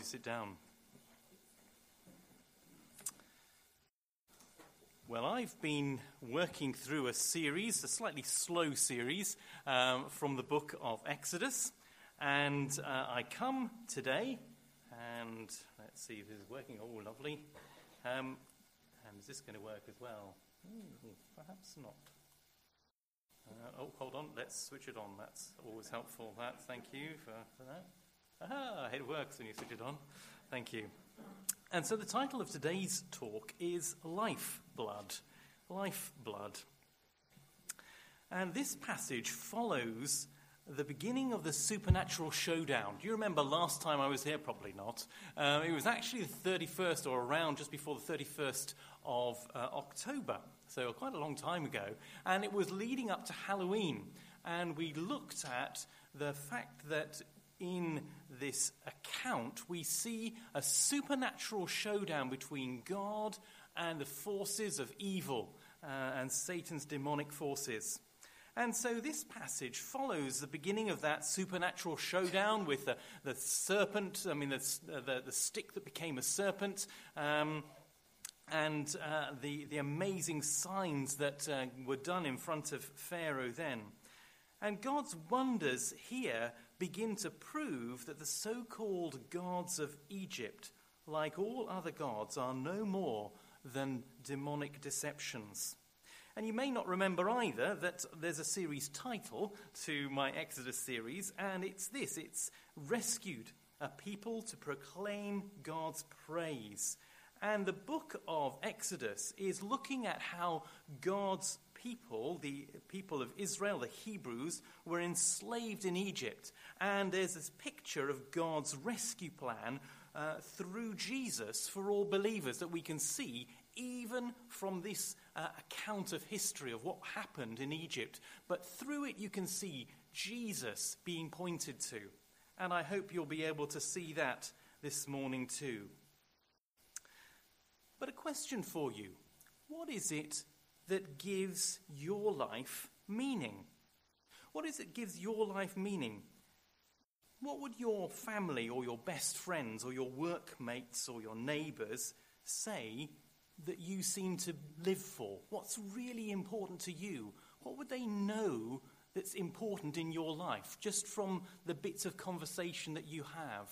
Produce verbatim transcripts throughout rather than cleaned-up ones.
sit down. Well, I've been working through a series, a slightly slow series, um, from the book of Exodus. And uh, I come today, and let's see if this is working. Oh, lovely. Um, and is this going to work as well? Ooh, perhaps not. Uh, oh, hold on. Let's switch it on. That's always helpful. That. Thank you for, for that. Aha, it works when you switch it on. Thank you. And so the title of today's talk is Lifeblood. Lifeblood. And this passage follows the beginning of the supernatural showdown. Do you remember last time I was here? Probably not. Uh, it was actually the thirty-first, or around just before the thirty-first of uh, October. So quite a long time ago. And it was leading up to Halloween. And we looked at the fact that in this account, we see a supernatural showdown between God and the forces of evil uh, and Satan's demonic forces. And so this passage follows the beginning of that supernatural showdown with the, the serpent, I mean, the, the, the stick that became a serpent, um, and uh, the, the amazing signs that uh, were done in front of Pharaoh then. And God's wonders here begin to prove that the so-called gods of Egypt, like all other gods, are no more than demonic deceptions. And you may not remember either that there's a series title to my Exodus series, and it's this, it's Rescued, a People to Proclaim God's Praise. And the book of Exodus is looking at how God's people, the people of Israel, the Hebrews, were enslaved in Egypt. And there's this picture of God's rescue plan uh, through Jesus for all believers that we can see even from this uh, account of history of what happened in Egypt. But through it you can see Jesus being pointed to. And I hope you'll be able to see that this morning too. But a question for you. What is it that gives your life meaning? What is it that gives your life meaning? What would your family or your best friends or your workmates or your neighbours say that you seem to live for? What's really important to you? What would they know that's important in your life, just from the bits of conversation that you have?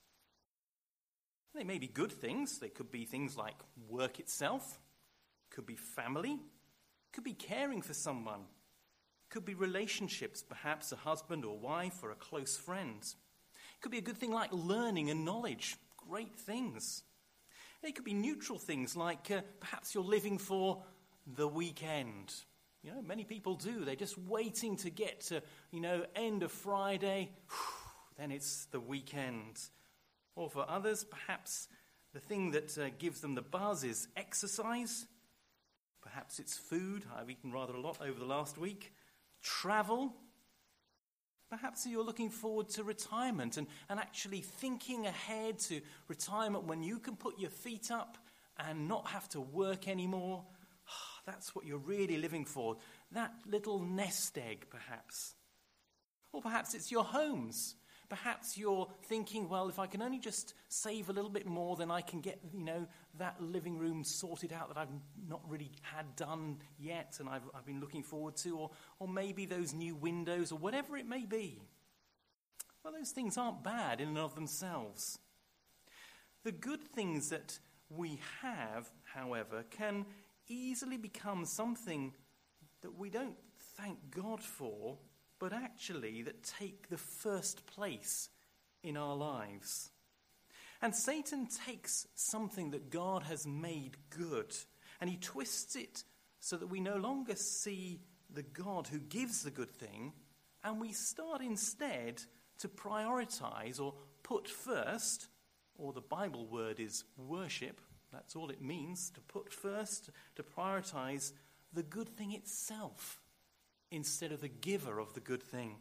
They may be good things. They could be things like work itself, could be family, could be caring for someone, could be relationships, perhaps a husband or wife or a close friend. It could be a good thing like learning and knowledge, great things. They could be neutral things like uh, perhaps you're living for the weekend. You know, many people do. They're just waiting to get to, you know, end of Friday, then it's the weekend. Or for others, perhaps the thing that uh, gives them the buzz is exercise. Perhaps it's food. I've eaten rather a lot over the last week. Travel. Perhaps you're looking forward to retirement and, and actually thinking ahead to retirement when you can put your feet up and not have to work anymore. That's what you're really living for. That little nest egg, perhaps. Or perhaps it's your homes. Perhaps you're thinking, well, if I can only just save a little bit more, then I can get, you know, that living room sorted out that I've not really had done yet and I've, I've been looking forward to, or, or maybe those new windows or whatever it may be. Well, those things aren't bad in and of themselves. The good things that we have, however, can easily become something that we don't thank God for, but actually that take the first place in our lives. And Satan takes something that God has made good, and he twists it so that we no longer see the God who gives the good thing, and we start instead to prioritize or put first, or the Bible word is worship, that's all it means, to put first, to prioritize the good thing itself, instead of the giver of the good thing.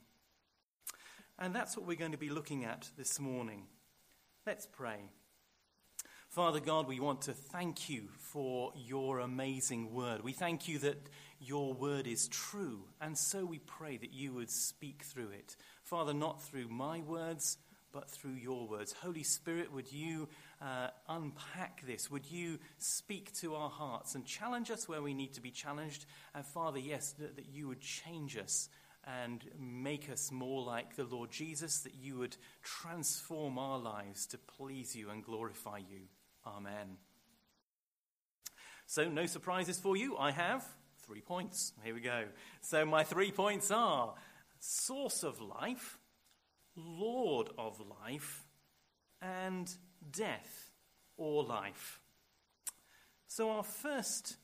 And that's what we're going to be looking at this morning. Let's pray. Father God, we want to thank you for your amazing word. We thank you that your word is true, and so we pray that you would speak through it. Father, not through my words, but through your words. Holy Spirit, would you uh, unpack this? Would you speak to our hearts and challenge us where we need to be challenged? And Father, yes, that, that you would change us and make us more like the Lord Jesus, that you would transform our lives to please you and glorify you. Amen. So, no surprises for you. I have three points. Here we go. So my three points are source of life, Lord of life, and death or life. So our first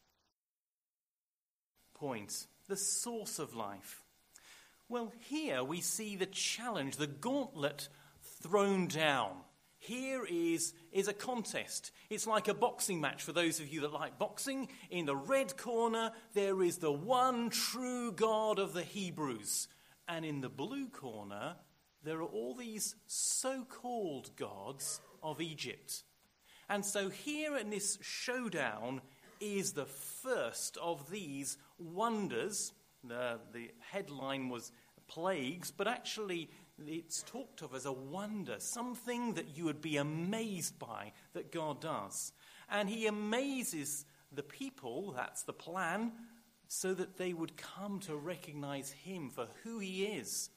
point, the source of life. Well, here we see the challenge, the gauntlet thrown down. Here is, is a contest. It's like a boxing match for those of you that like boxing. In the red corner, there is the one true God of the Hebrews. And in the blue corner, there are all these so-called gods of Egypt. And so here in this showdown is the first of these wonders. The, the headline was plagues, but actually it's talked of as a wonder, something that you would be amazed by that God does. And he amazes the people, that's the plan, so that they would come to recognize him for who he is.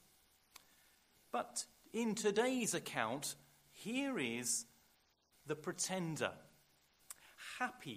But in today's account, here is the pretender. Happy.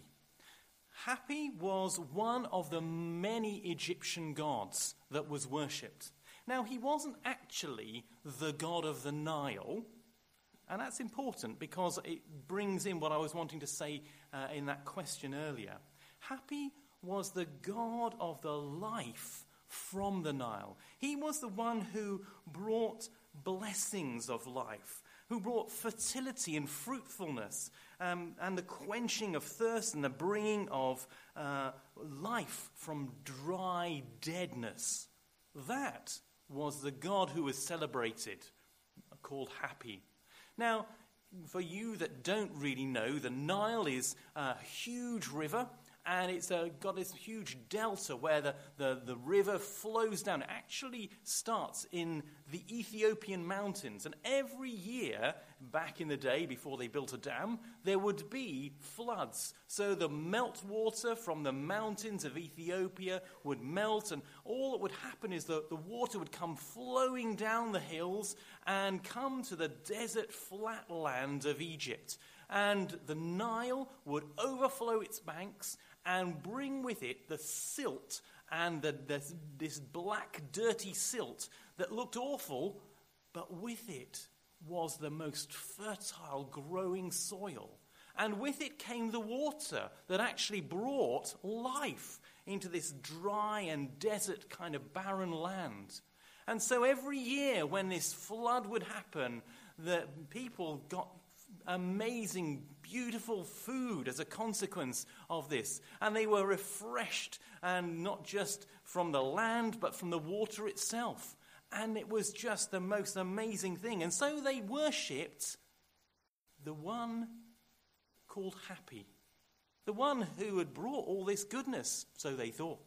Happy was one of the many Egyptian gods that was worshipped. Now, he wasn't actually the god of the Nile, and that's important because it brings in what I was wanting to say uh, in that question earlier. Happy was the god of the life from the Nile. He was the one who brought blessings of life, who brought fertility and fruitfulness, um, and the quenching of thirst and the bringing of uh, life from dry deadness. That was the God who was celebrated, called Happy. Now, for you that don't really know, the Nile is a huge river, and it's uh, got this huge delta where the, the, the river flows down. It actually starts in the Ethiopian mountains. And every year, back in the day before they built a dam, there would be floods. So the meltwater from the mountains of Ethiopia would melt, and all that would happen is that the water would come flowing down the hills and come to the desert flatland of Egypt. And the Nile would overflow its banks and bring with it the silt and the, the, this black, dirty silt that looked awful, but with it was the most fertile growing soil. And with it came the water that actually brought life into this dry and desert kind of barren land. And so every year when this flood would happen, the people got amazing, beautiful food as a consequence of this. And they were refreshed, and not just from the land, but from the water itself. And it was just the most amazing thing. And so they worshipped the one called Happy, the one who had brought all this goodness, so they thought.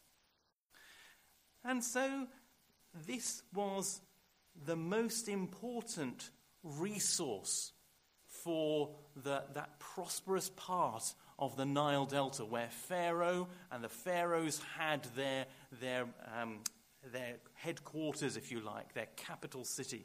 And so this was the most important resource for the, that prosperous part of the Nile Delta, where Pharaoh and the pharaohs had their their um, their headquarters, if you like, their capital city.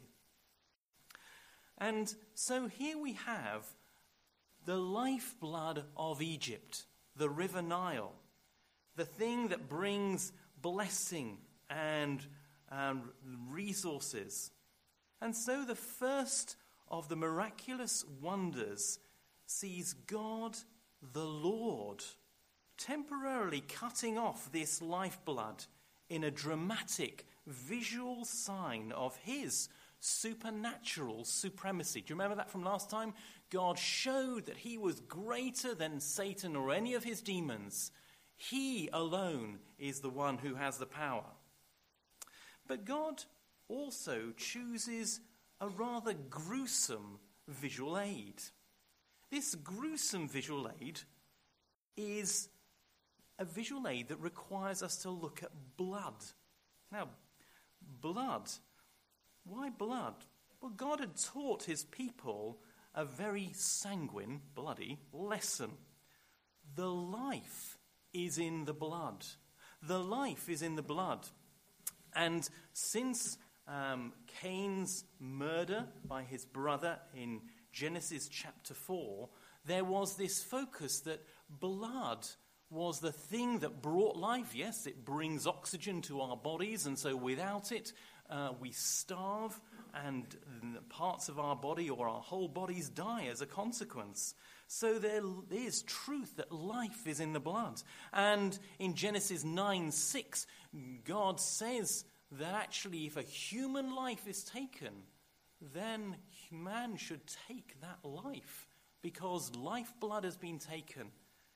And so here we have the lifeblood of Egypt, the River Nile, the thing that brings blessing and um, resources. And so the first of the miraculous wonders sees God, the Lord, temporarily cutting off this lifeblood in a dramatic visual sign of his supernatural supremacy. Do you remember that from last time? God showed that he was greater than Satan or any of his demons. He alone is the one who has the power. But God also chooses a rather gruesome visual aid. This gruesome visual aid is a visual aid that requires us to look at blood. Now, blood. Why blood? Well, God had taught his people a very sanguine, bloody lesson. The life is in the blood. The life is in the blood. And since um, Cain's murder by his brother in Genesis chapter four, there was this focus that blood was the thing that brought life. Yes, it brings oxygen to our bodies, and so without it, uh, we starve, and parts of our body or our whole bodies die as a consequence. So there is truth that life is in the blood. And in Genesis nine six, God says that actually if a human life is taken, then man should take that life, because lifeblood has been taken.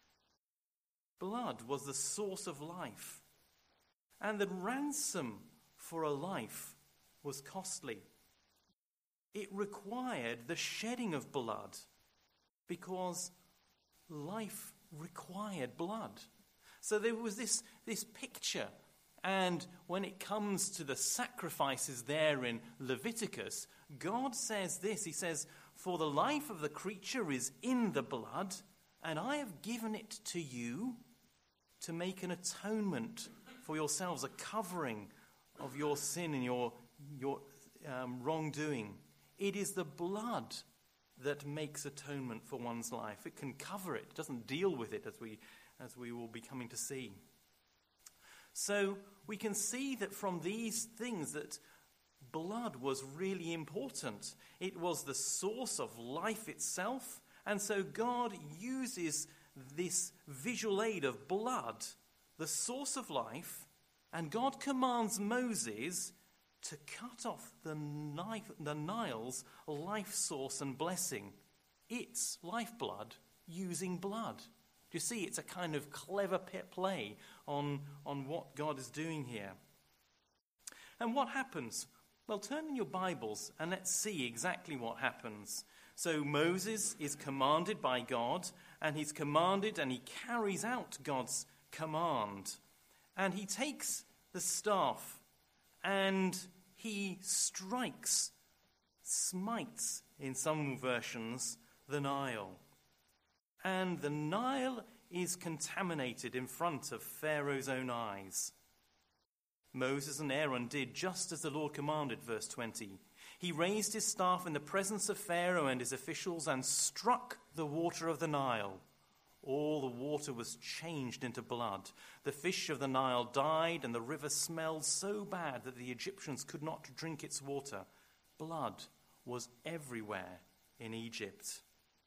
Blood was the source of life. And the ransom for a life was costly. It required the shedding of blood, because life required blood. So there was this, this picture. And when it comes to the sacrifices there in Leviticus, God says this. He says, "For the life of the creature is in the blood, and I have given it to you to make an atonement for yourselves, a covering of your sin and your, your um, wrongdoing." It is the blood that makes atonement for one's life. It can cover it. It doesn't deal with it, as we, as we will be coming to see. So we can see that from these things that blood was really important. It was the source of life itself. And so God uses this visual aid of blood, the source of life, and God commands Moses to cut off the, knife, the Nile's life source and blessing. It's lifeblood using blood. Do you see? It's a kind of clever play on, on what God is doing here. And what happens? Well, turn in your Bibles and let's see exactly what happens. So Moses is commanded by God, and he's commanded and he carries out God's command. And he takes the staff and he strikes, smites in some versions, the Nile. And the Nile is contaminated in front of Pharaoh's own eyes. Moses and Aaron did just as the Lord commanded, verse twenty. He raised his staff in the presence of Pharaoh and his officials and struck the water of the Nile. All the water was changed into blood. The fish of the Nile died, and the river smelled so bad that the Egyptians could not drink its water. Blood was everywhere in Egypt.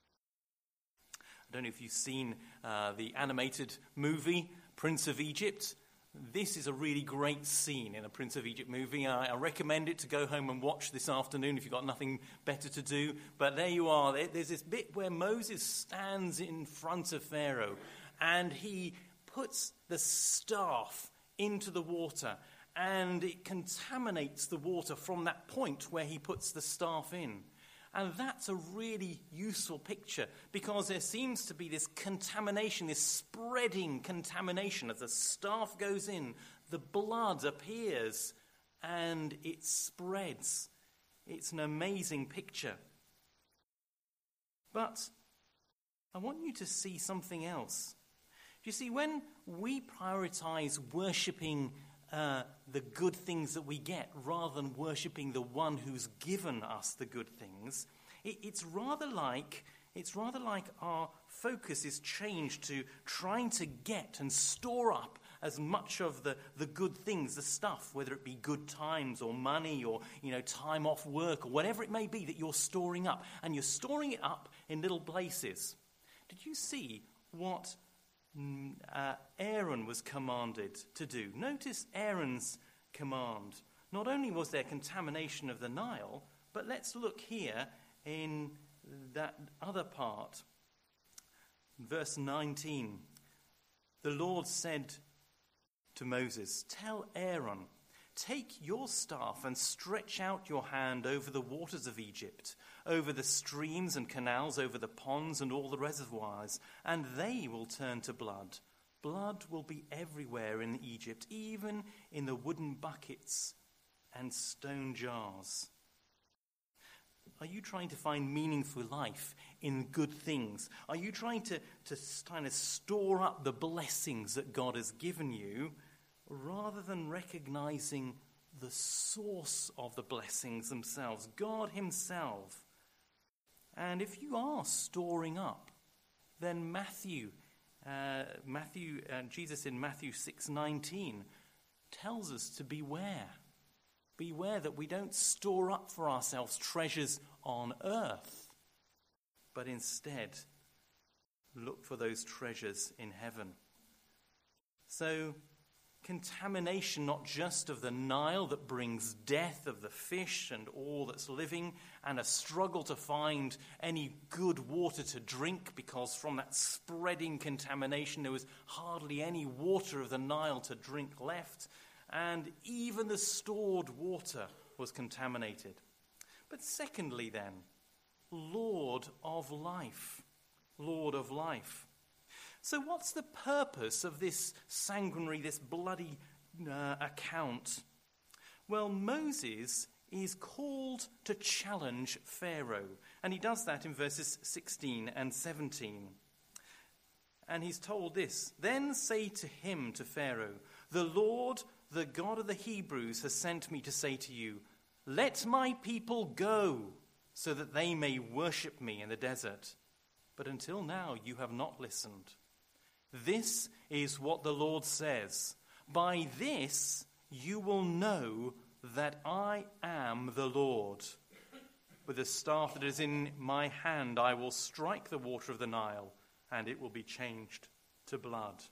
I don't know if you've seen uh, the animated movie, Prince of Egypt. This is a really great scene in a Prince of Egypt movie. I, I recommend it to go home and watch this afternoon if you've got nothing better to do. But there you are. There's this bit where Moses stands in front of Pharaoh and he puts the staff into the water, and it contaminates the water from that point where he puts the staff in. And that's a really useful picture, because there seems to be this contamination, this spreading contamination. As the staff goes in, the blood appears and it spreads. It's an amazing picture. But I want you to see something else. You see, when we prioritize worshipping Uh, the good things that we get rather than worshipping the one who's given us the good things, it, it's rather like it's rather like our focus is changed to trying to get and store up as much of the, the good things, the stuff, whether it be good times or money or, you know, time off work or whatever it may be that you're storing up, and you're storing it up in little places. Did you see what Uh, Aaron was commanded to do? Notice Aaron's command. Not only was there contamination of the Nile, but let's look here in that other part. Verse nineteen. The Lord said to Moses, "Tell Aaron, take your staff and stretch out your hand over the waters of Egypt, over the streams and canals, over the ponds and all the reservoirs, and they will turn to blood. Blood will be everywhere in Egypt, even in the wooden buckets and stone jars." Are you trying to find meaningful life in good things? Are you trying to, to kind of store up the blessings that God has given you rather than recognizing the source of the blessings themselves, God himself? And if you are storing up, then Matthew, uh, Matthew, uh, Jesus in Matthew six nineteen tells us to beware. Beware that we don't store up for ourselves treasures on earth, but instead look for those treasures in heaven. So, contamination not just of the Nile that brings death of the fish and all that's living, and a struggle to find any good water to drink because from that spreading contamination there was hardly any water of the Nile to drink left, and even the stored water was contaminated. But secondly then, Lord of life. Lord of life. So what's the purpose of this sanguinary, this bloody uh, account? Well, Moses is called to challenge Pharaoh, and he does that in verses sixteen and seventeen. And he's told this, "Then say to him, to Pharaoh, the Lord, the God of the Hebrews, has sent me to say to you, let my people go, so that they may worship me in the desert. But until now you have not listened. This is what the Lord says. By this you will know that I am the Lord. With the staff that is in my hand I will strike the water of the Nile, and it will be changed to blood."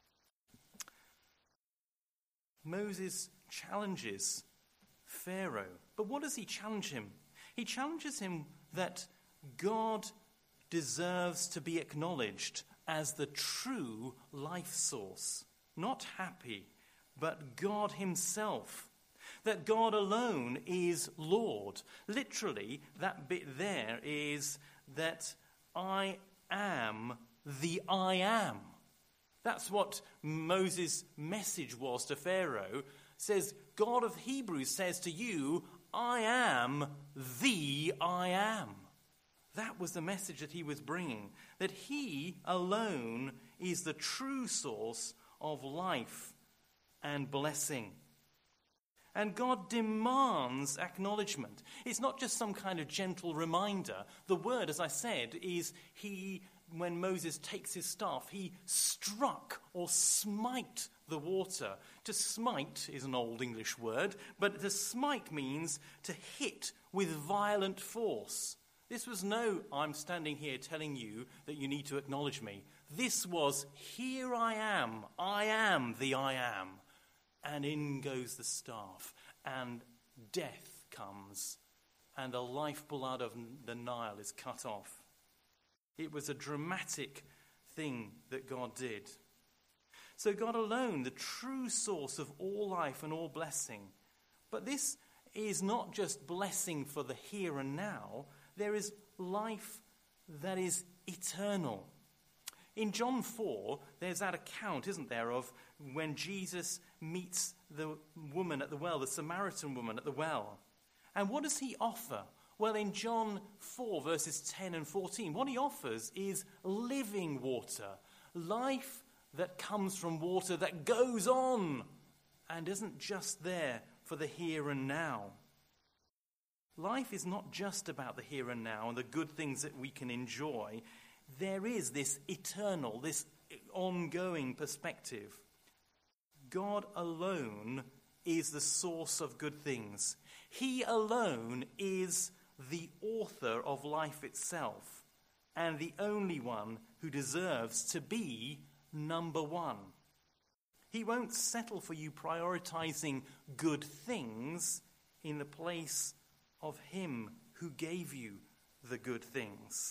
Moses challenges Pharaoh. But what does he challenge him? He challenges him that God deserves to be acknowledged as the true life source. Not happy, but God himself. That God alone is Lord. Literally, that bit there is that I am the I am. That's what Moses' message was to Pharaoh. It says, God of Hebrews says to you, I am the I am. That was the message that he was bringing. That he alone is the true source of life and blessing. And God demands acknowledgement. It's not just some kind of gentle reminder. The word, as I said, is he, when Moses takes his staff, he struck or smite the water. To smite is an old English word, but to smite means to hit with violent force. This was no, I'm standing here telling you that you need to acknowledge me. This was, here I am, I am the I am. And in goes the staff, and death comes, and the lifeblood of the Nile is cut off. It was a dramatic thing that God did. So God alone, the true source of all life and all blessing. But this is not just blessing for the here and now. There is life that is eternal. In John four, there's that account, isn't there, of when Jesus meets the woman at the well, the Samaritan woman at the well. And what does he offer? Well, in John four, verses ten and fourteen, what he offers is living water, life that comes from water that goes on and isn't just there for the here and now. Life is not just about the here and now and the good things that we can enjoy. There is this eternal, this ongoing perspective. God alone is the source of good things. He alone is the author of life itself and the only one who deserves to be number one. He won't settle for you prioritizing good things in the place of him who gave you the good things.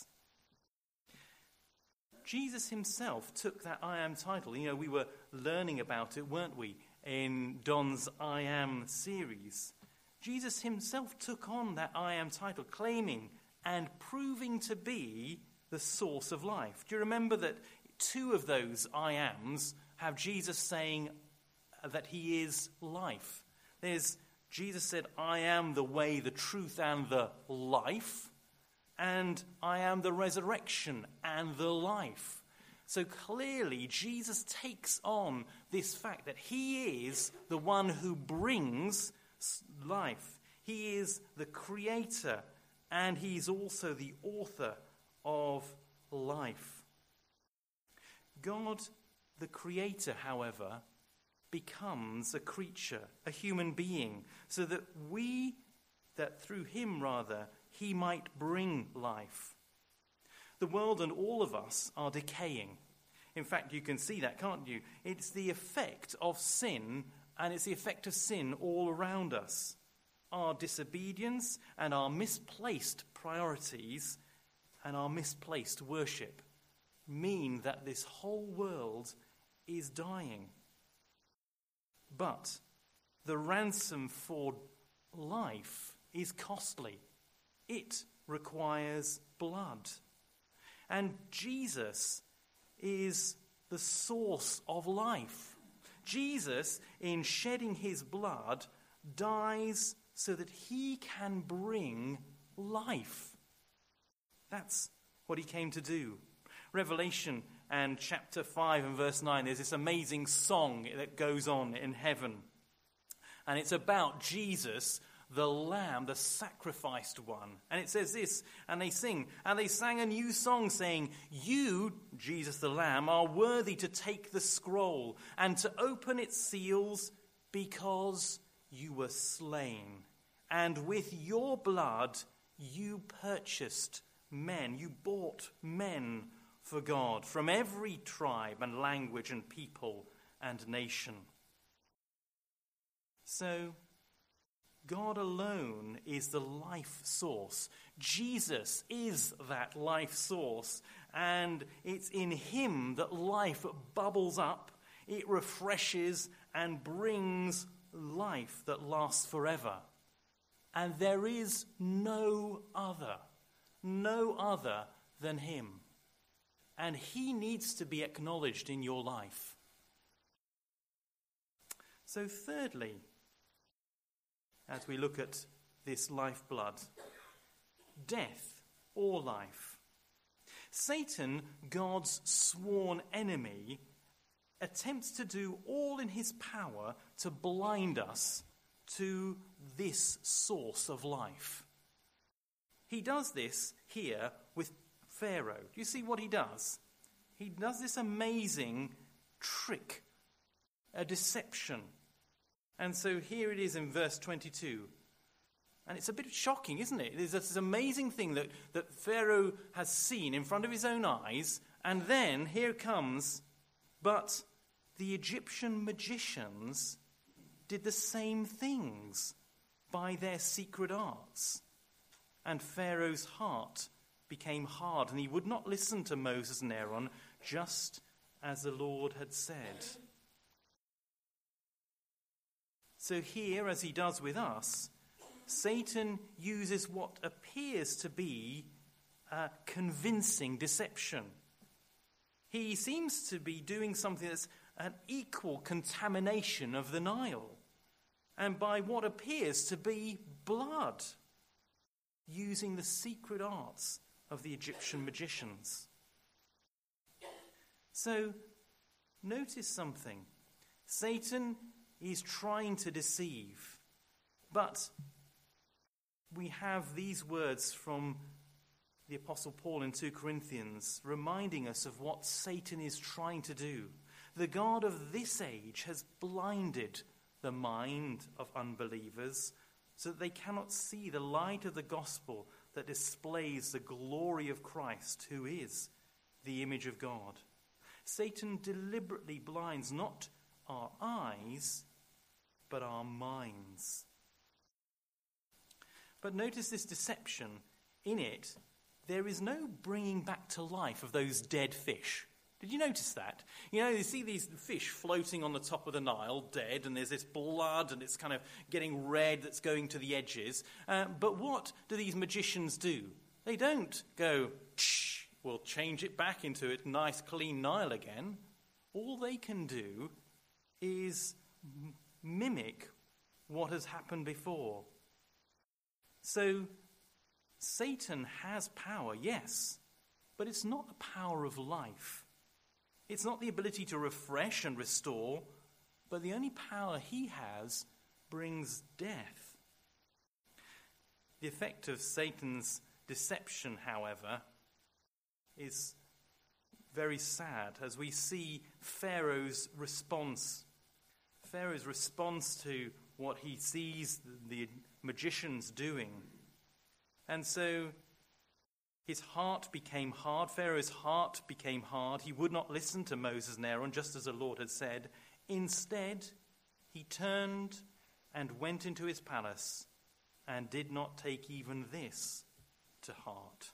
Jesus himself took that I am title. You know, we were learning about it, weren't we, in Don's I Am series. Jesus himself took on that I am title, claiming and proving to be the source of life. Do you remember that two of those I ams have Jesus saying that he is life? There's Jesus said, I am the way, the truth, and the life, and I am the resurrection and the life. So clearly, Jesus takes on this fact that he is the one who brings life. He is the creator, and he's also the author of life. God, the creator, however, becomes a creature, a human being, so that we, that through him rather, he might bring life. The world and all of us are decaying. In fact, you can see that, can't you? It's the effect of sin, and it's the effect of sin all around us. Our disobedience and our misplaced priorities and our misplaced worship mean that this whole world is dying. But the ransom for life is costly. It requires blood. And Jesus is the source of life. Jesus, in shedding his blood, dies so that he can bring life. That's what he came to do. Revelation and chapter five and verse nine, there's this amazing song that goes on in heaven. And it's about Jesus, the Lamb, the sacrificed one. And it says this, and they sing, and they sang a new song saying, you, Jesus the Lamb, are worthy to take the scroll and to open its seals because you were slain. And with your blood you purchased men, you bought men for God from every tribe and language and people and nation. So, God alone is the life source. Jesus is that life source, and it's in him that life bubbles up, it refreshes and brings life that lasts forever. And there is no other, no other than him. And he needs to be acknowledged in your life. So thirdly, as we look at this lifeblood, death or life. Satan, God's sworn enemy, attempts to do all in his power to blind us to this source of life. He does this here with Pharaoh. Do you see what he does? He does this amazing trick, a deception. And so here it is in verse twenty-two. And it's a bit shocking, isn't it? There's this amazing thing that, that Pharaoh has seen in front of his own eyes. And then here comes, but the Egyptian magicians did the same things by their secret arts. And Pharaoh's heart became hard, and he would not listen to Moses and Aaron, just as the Lord had said. So here, as he does with us, Satan uses what appears to be a convincing deception. He seems to be doing something that's an equal contamination of the Nile, and by what appears to be blood, using the secret arts of the Egyptian magicians. So, notice something. Satan is trying to deceive, but we have these words from the Apostle Paul in Second Corinthians reminding us of what Satan is trying to do. The God of this age has blinded the mind of unbelievers so that they cannot see the light of the gospel that displays the glory of Christ, who is the image of God. Satan deliberately blinds not our eyes, but our minds. But notice this deception. In it, there is no bringing back to life of those dead fish. Did you notice that? You know, you see these fish floating on the top of the Nile, dead, and there's this blood, and it's kind of getting red that's going to the edges. Uh, but what do these magicians do? They don't go, shh, we'll change it back into a nice, clean Nile again. All they can do is m- mimic what has happened before. So Satan has power, yes, but it's not the power of life. It's not the ability to refresh and restore, but the only power he has brings death. The effect of Satan's deception, however, is very sad as we see Pharaoh's response. Pharaoh's response to what he sees the magicians doing. And so his heart became hard. Pharaoh's heart became hard. He would not listen to Moses and Aaron, just as the Lord had said. Instead, he turned and went into his palace and did not take even this to heart.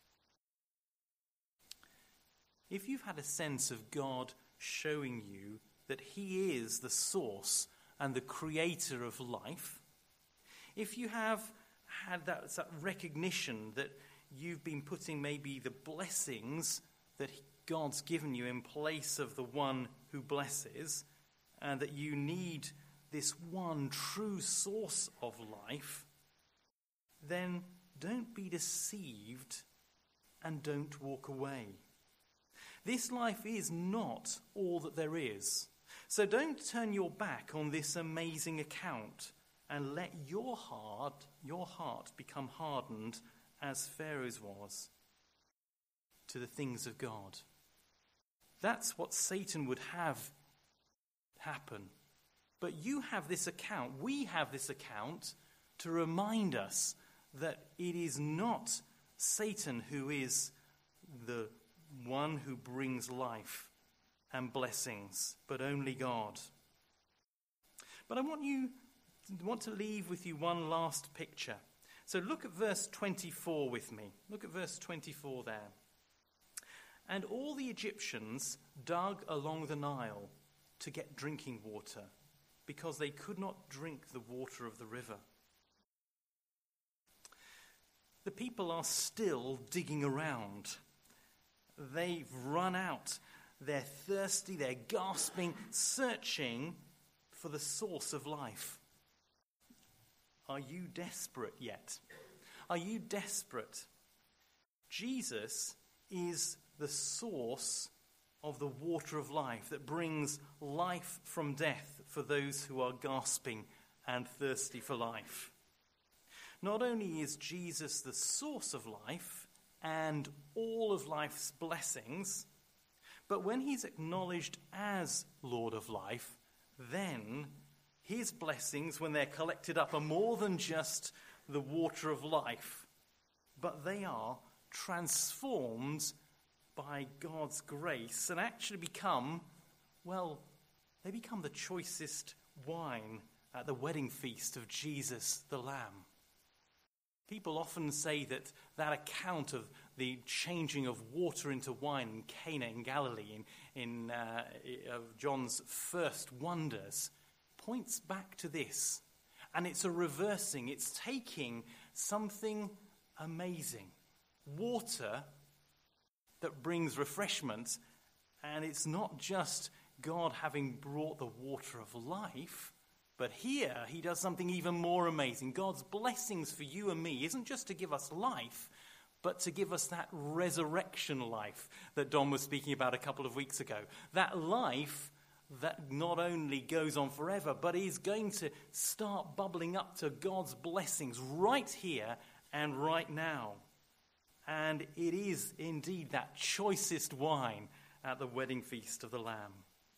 If you've had a sense of God showing you that he is the source and the creator of life, if you have had that, that recognition that you've been putting maybe the blessings that God's given you in place of the one who blesses, and that you need this one true source of life, then don't be deceived and don't walk away. This life is not all that there is. So don't turn your back on this amazing account and let your heart, your heart become hardened as Pharaoh's was to the things of God. That's what Satan would have happen. But you have this account, we have this account to remind us that it is not Satan who is the one who brings life and blessings, but only God. But I want you want to leave with you one last picture. So look at verse twenty-four with me. Look at verse twenty-four there. And all the Egyptians dug along the Nile to get drinking water, because they could not drink the water of the river. The people are still digging around. They've run out. They're thirsty, they're gasping, searching for the source of life. Are you desperate yet? Are you desperate? Jesus is the source of the water of life that brings life from death for those who are gasping and thirsty for life. Not only is Jesus the source of life and all of life's blessings, but when he's acknowledged as Lord of life, then his blessings, when they're collected up, are more than just the water of life, but they are transformed by God's grace and actually become, well, they become the choicest wine at the wedding feast of Jesus the Lamb. People often say that that account of the changing of water into wine in Cana in Galilee, in, in uh, of John's first wonders, points back to this. And it's a reversing. It's taking something amazing, water that brings refreshment, and it's not just God having brought the water of life, but here he does something even more amazing. God's blessings for you and me isn't just to give us life, but to give us that resurrection life that Don was speaking about a couple of weeks ago. That life that not only goes on forever, but is going to start bubbling up to God's blessings right here and right now. And it is indeed that choicest wine at the wedding feast of the Lamb.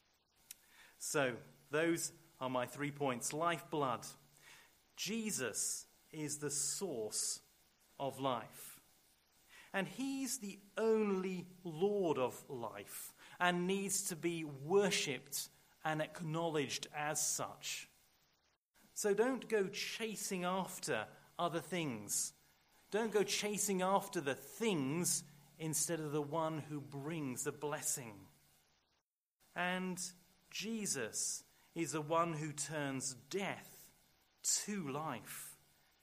So, those are my three points. Lifeblood. Jesus is the source of life. And he's the only Lord of life and needs to be worshipped and acknowledged as such. So don't go chasing after other things. Don't go chasing after the things instead of the one who brings the blessing. And Jesus is the one who turns death to life.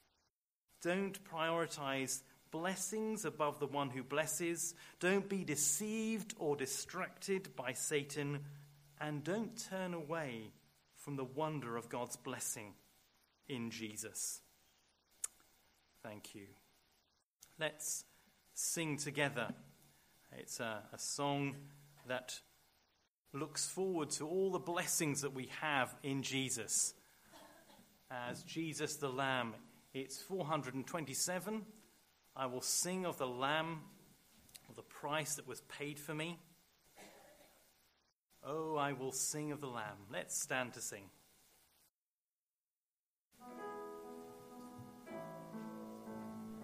Don't prioritize blessings above the one who blesses. Don't be deceived or distracted by Satan. And don't turn away from the wonder of God's blessing. in Jesus. Thank you. Let's sing together. It's a, a song that looks forward to all the blessings that we have in Jesus. As Jesus the Lamb, it's four hundred twenty-seven. I will sing of the Lamb, of the price that was paid for me. Oh, I will sing of the Lamb. Let's stand to sing.